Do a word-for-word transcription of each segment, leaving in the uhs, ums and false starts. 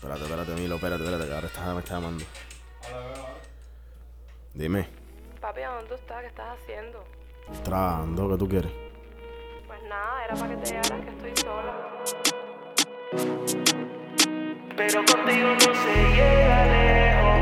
Espérate, espérate, Milo, espérate, espérate, que ahora está, me está llamando. Dime. Papi, ¿a dónde estás? ¿Qué estás haciendo? Estoy trabajando, ¿qué tú quieres? Pues nada, era para que te llegaran que estoy sola. Pero contigo no se llega lejos.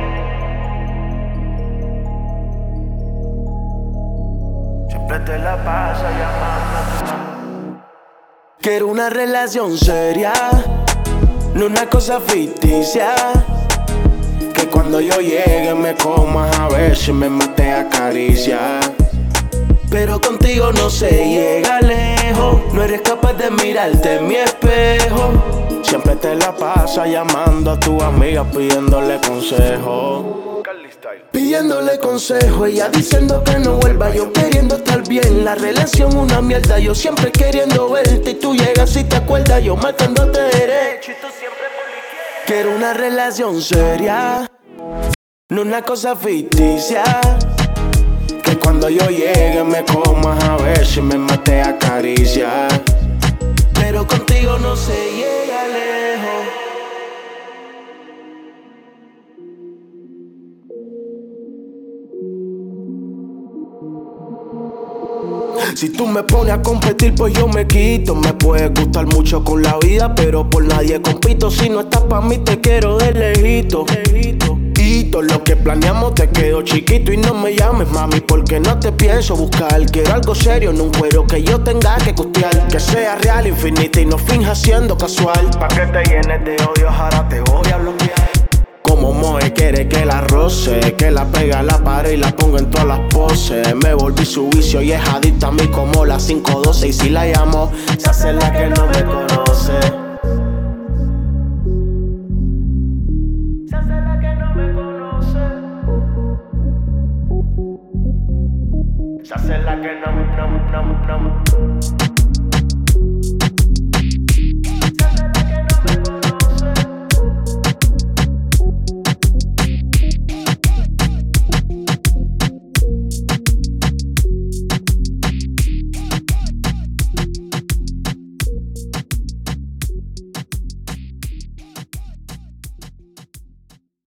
Siempre te la pasa llamando. Quiero una relación seria, no una cosa ficticia. Que cuando yo llegue me comas a ver si me mate a caricia. Pero contigo no se llega lejos. No eres capaz de mirarte en mi espejo. Siempre te la pasa llamando a tu amiga pidiéndole consejo. Pidiéndole consejo, ella diciendo que no vuelva. Yo queriendo estar bien, la relación una mierda. Yo siempre queriendo verte y tú llegas y te acuerdas. Yo marcándote derecho y tú siempre por la izquierda. Quiero una relación seria, no una cosa ficticia. Que cuando yo llegue me comas a ver si me mate a caricia. Pero contigo no se llega lejos. Si tú me pones a competir, pues yo me quito. Me puede gustar mucho con la vida, pero por nadie compito. Si no estás pa' mí, te quiero de lejito. Y todo lo que planeamos te quedó chiquito. Y no me llames, mami, porque no te pienso buscar. Quiero algo serio, no un cuero que yo tenga que costear. Que sea real, infinita y no finja siendo casual. Pa' que te llenes de odio, ahora te voy a bloquear. Como Moe quiere que la roce, que la pega a la pared y la ponga en todas las poses. Me volví su vicio y es adicta a mí como la cinco doce. Y si la llamo, se hace la que no me conoce. Se hace la que no me conoce. Se hace la que no, no, no, no.